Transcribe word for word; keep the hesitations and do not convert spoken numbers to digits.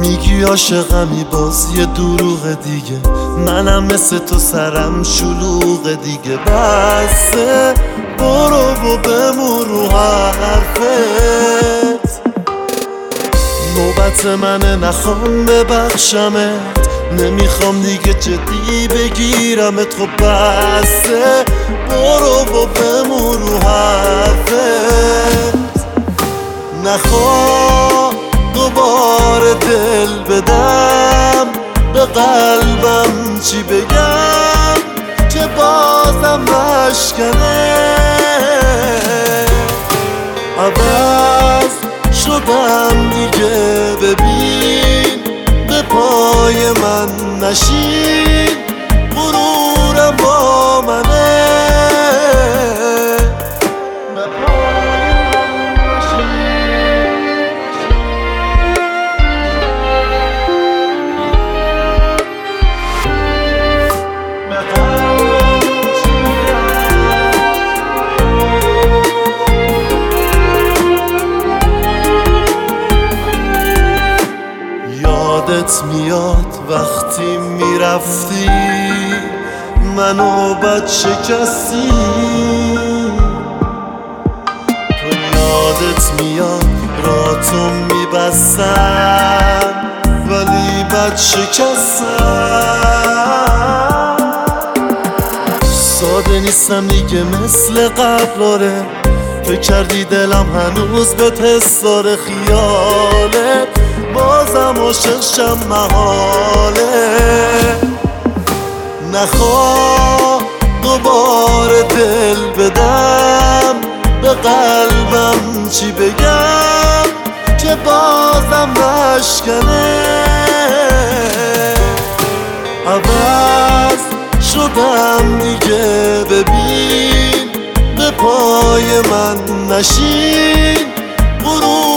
میگی عاشقمی باز یه دروغ دیگه، منم مثل تو سرم شلوغ دیگه. بسه برو و بمون رو حرفت، نوبت منه نخوام ببخشمت، نمیخوام دیگه جدی بگیرمت. خب بسه برو و بمون رو حرفت، نخوام دوباره دل بدم به قلبم، چی بگم که بازم نشکنه. عوض شدم دیگه، ببین به پای من نشین، غرورم با منه. یادت میاد وقتی میرفتی منو بد شکستی، تو یادت میاد راتو میبستم ولی بد شکستم. ساده نیستم دیگه مثل قبل، آره فکر کردی دلم هنوز به تستاره، خیالت بازم عاشق شم محاله. نخواه دوباره دل بدم به قلبم، چی بگم که بازم نشکنه. عوض شدم دیگه، ببین به پای من نشین، غرور